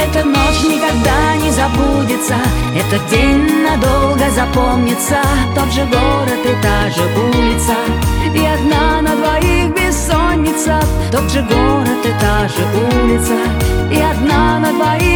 Эта ночь никогда не забудется, этот день надолго запомнится. Тот же город и та же улица, и одна на двоих бессонница. Тот же город и та же улица, и одна на двоих